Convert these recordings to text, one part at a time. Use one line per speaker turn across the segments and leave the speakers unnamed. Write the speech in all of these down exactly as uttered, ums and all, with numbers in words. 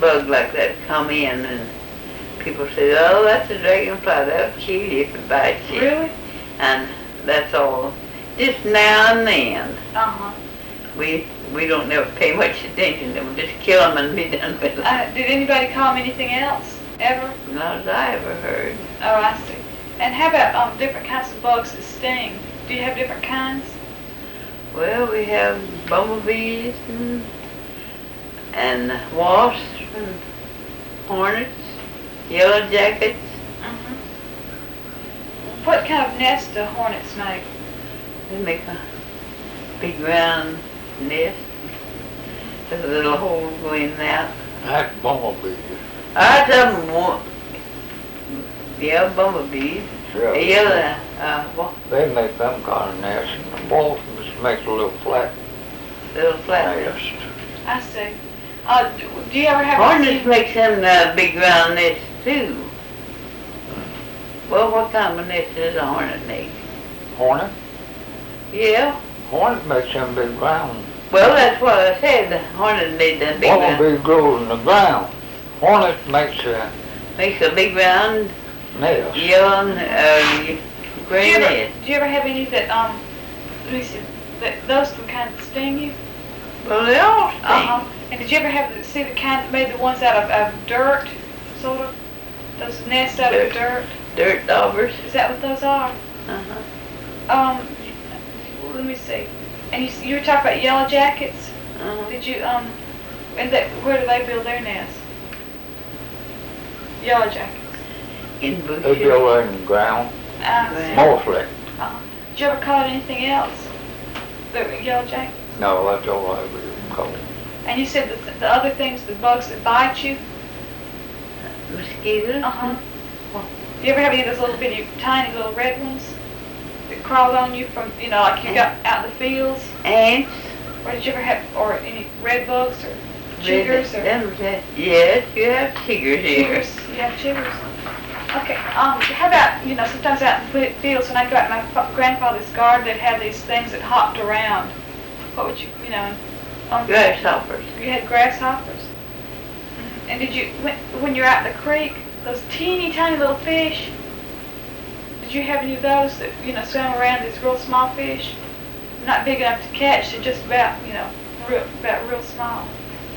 bug like that come in, and people say, oh, that's a dragonfly, that'll kill you if it bites you.
Really?
And that's all. Just now and then.
Uh-huh.
We we don't never pay much attention to them. Just kill them and be done with it.
Uh, did anybody call them anything else, ever?
Not as I ever heard.
Oh, I see. And how about um, different kinds of bugs that sting? Do you have different kinds?
Well, we have bumblebees and, and wasps and hornets, yellow jackets.
Mm-hmm. What kind of nest do hornets make?
They make a big round nest. There's a little hole going in that.
That's bumblebees.
I tell them one. Yeah, bumblebees.
Yeah.
Yellow, uh, wa-
They make them kind of nests, and the wasps make a little flat
little flat nest.
nest.
I see. Uh, do, do you ever have
Hornets makes them uh, big round nest too. Well, what kind of nest does a hornet make?
Hornet?
Yeah.
Hornet makes them big round.
Well, that's what I said. The hornet made that big round.
Bumblebee grows in the ground. Hornet makes a
Makes a big round
nest.
yellow and uh,
do
gray
you, ever,
nest.
do you ever have any that, um, let me see, that those can kind of sting you?
Well, they all stink.
Uh-huh. And did you ever have, the- see the kind that made the ones out of, of dirt, sort of? Those nests out
Dirt.
of dirt?
Dirt daubers.
Is that what those are?
Uh-huh.
Um, let me see. And you, s- you were talking about yellow jackets?
Uh-huh.
Did you, um, and that, where do they build their nests? Yellow jackets.
In
They
bushes.
build in the ground,
Uh,
Right.
mostly.
uh, did you ever call it anything else? The yellow jacket?
No, that's all I ever call it.
And you said that the other things, the bugs that bite you?
Mosquitoes.
Uh-huh. Do you ever have any of those little bitty, tiny little red ones that crawled on you from, you know, like you got out in the fields?
Ants.
Or did you ever have, or any red bugs or chiggers or?
Them- them- Yes, you have chiggers here.
Chiggers, you have chiggers. Okay, um, how about, you know, sometimes out in the fields, when I go out in my fa- grandfather's garden, they'd have these things that hopped around. What would you, you know, um,
Grasshoppers.
you had grasshoppers. Mhm. And did you, when, when you're out in the creek, those teeny tiny little fish, did you have any of those that, you know, swam around, these real small fish? Not big enough to catch, they're just about, you know, real, about real small.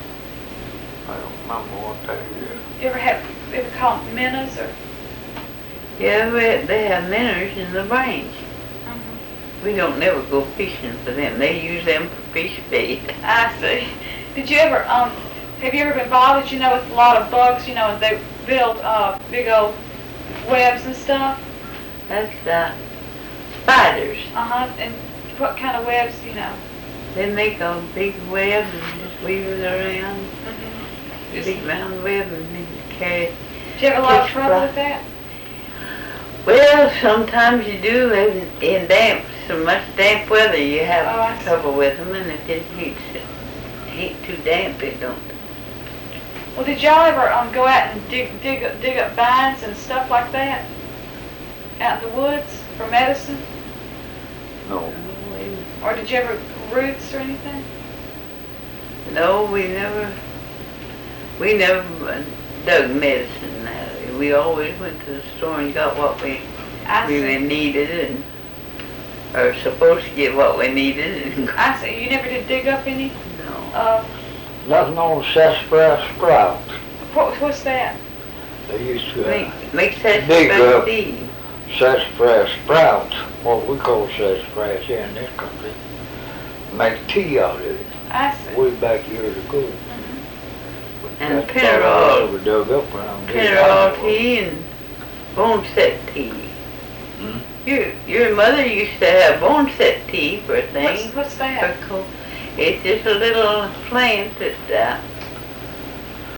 I don't remember what they is.
You ever have, you ever call them minnows or?
Yeah, we, they have minnows in the range.
Mhm.
We don't never go fishing for them. They use them for fish bait.
I see. Did you ever, um, have you ever been bothered, you know, with a lot of bugs, you know, and they build, uh, big old webs and stuff?
That's uh, spiders.
Uh-huh, and what kind of webs, you know?
They make a big web and just weave it around.
Mm-hmm.
Big round web and then carry it.
Did you have a lot of
Catch
trouble
fly.
with that?
Well, sometimes you do. In, in damp, so much damp weather, you have
Oh, I see.
trouble with them, and if it heats, heat too damp, it don't.
Well, did y'all ever, um, go out and dig, dig, up- dig up vines and stuff like that? Out in the woods for medicine?
No.
Or did you ever roots or anything?
No, we never, we never uh, dug medicine. Uh, we always went to the store and got what we
I
really
see.
needed, and or supposed to get what we needed. And,
I see. You never did dig up any?
no.
Uh,
Nothing on sassafras sprout.
what, what's that?
They used to
Make,
uh,
make that
Dig up.
tea.
sassafras sprouts, what we call sassafras here in this country, make tea out of it.
I see.
Way back years ago.
Mhm.
And
That's about all I
Pinarol.
ever dug up around here.
Pinarol tea and bone set tea.
Hmm?
Your your mother used to have bone set tea for a
What's,
thing.
what's
For
that?
cold. It's just a little plant that uh,